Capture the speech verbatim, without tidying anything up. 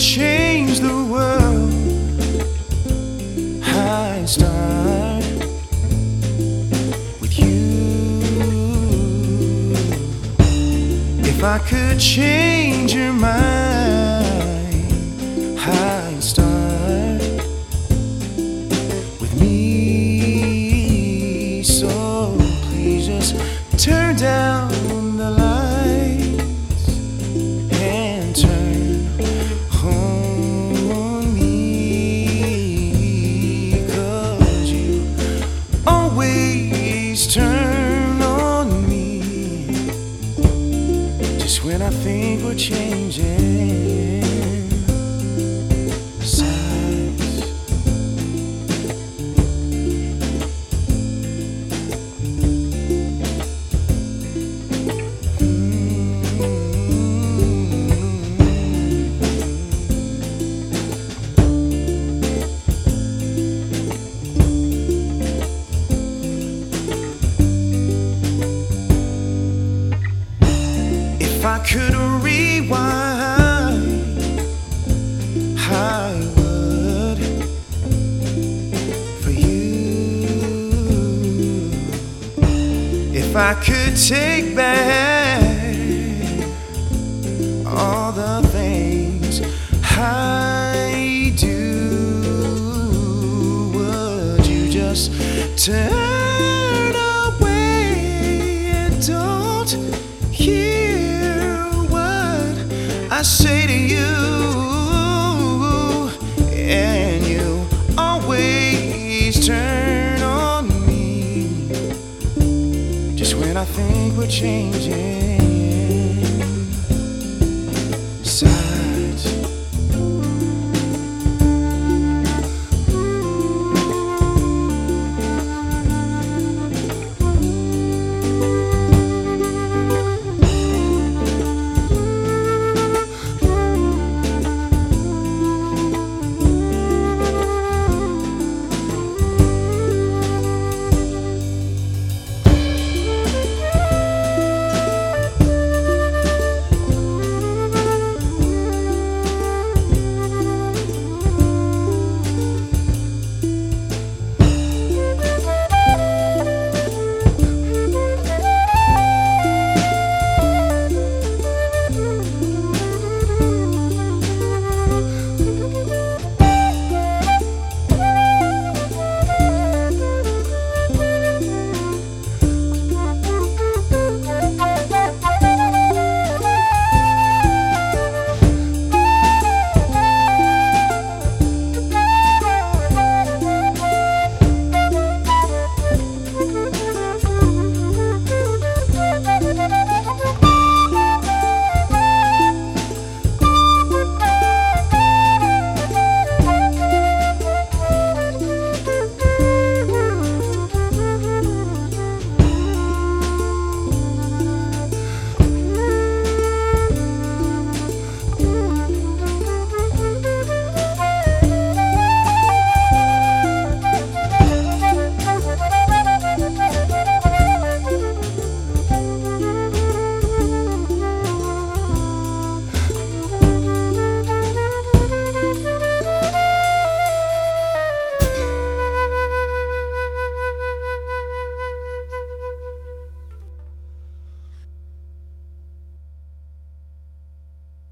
change the world, I'd start with you. If I could change your mind, I'd start with me. So please just turn down the lights and turn on me, 'cause you always turn on me just when I think we're changing sides. If I could rewind, I would for you. If I could take back all the things I do, would you just turn away and don't hear what I say to you? And you always turn on me just when I think we're changing.